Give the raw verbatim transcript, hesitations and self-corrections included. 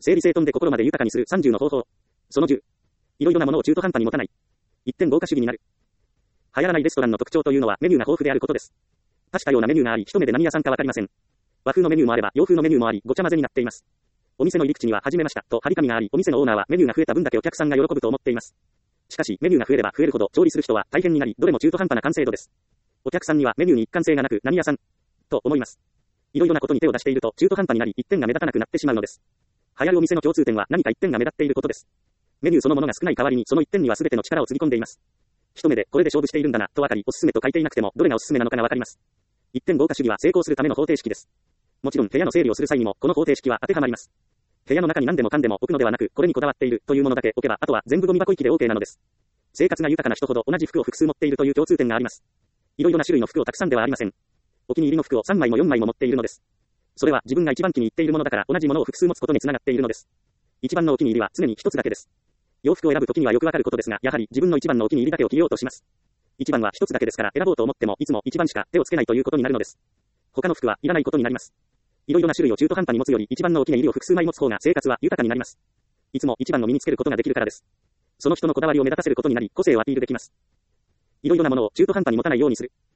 整理整頓で心まで豊かにするさんじゅうの方法。そのじゅう。いろいろなものを中途半端に持たない。一点豪華主義になる。流行らないレストランの特徴というのはメニューが豊富であることです。多種多様なメニューがあり、一目で何屋さんかわかりません。和風のメニューもあれば、洋風のメニューもあり、ごちゃ混ぜになっています。お店の入り口には、始めました、と張り紙があり、お店のオーナーはメニューが増えた分だけお客さんが喜ぶと思っています。しかし、メニューが増えれば増えるほど、調理する人は大変になり、どれも中途半端な完成度です。お客さんにはメニューに一貫性がなく、何屋さんと思います。いろいろなことに手を出していると、中途半端になり、一点が目立たなくなってしまうのです。流行るお店の共通点は何か一点が目立っていることです。メニューそのものが少ない代わりに、その一点には全ての力をつぎ込んでいます。一目で、これで勝負しているんだな、とわかり、おすすめと書いていなくても、どれがおすすめなのかがわかります。一点豪華主義は成功するための方程式です。もちろん、部屋の整理をする際にも、この方程式は当てはまります。部屋の中に何でもかんでも置くのではなく、これにこだわっているというものだけ置けば、あとは全部ゴミ箱行きで OK なのです。生活が豊かな人ほど同じ服を複数持っているという共通点があります。いろいろな種類の服をたくさんではありません。お気に入りの服をさんまいもよんまいも持っているのです。それは自分が一番気に入っているものだから同じものを複数持つことにつながっているのです。一番のお気に入りは常に一つだけです。洋服を選ぶときにはよくわかることですが、やはり自分の一番のお気に入りだけを着ようとします。一番は一つだけですから選ぼうと思ってもいつも一番しか手をつけないということになるのです。他の服はいらないことになります。いろいろな種類を中途半端に持つより一番のお気に入りを複数枚持つ方が生活は豊かになります。いつも一番を身につけることができるからです。その人のこだわりを目立たせることになり、個性をアピールできます。いろいろなものを中途半端に持たないようにする。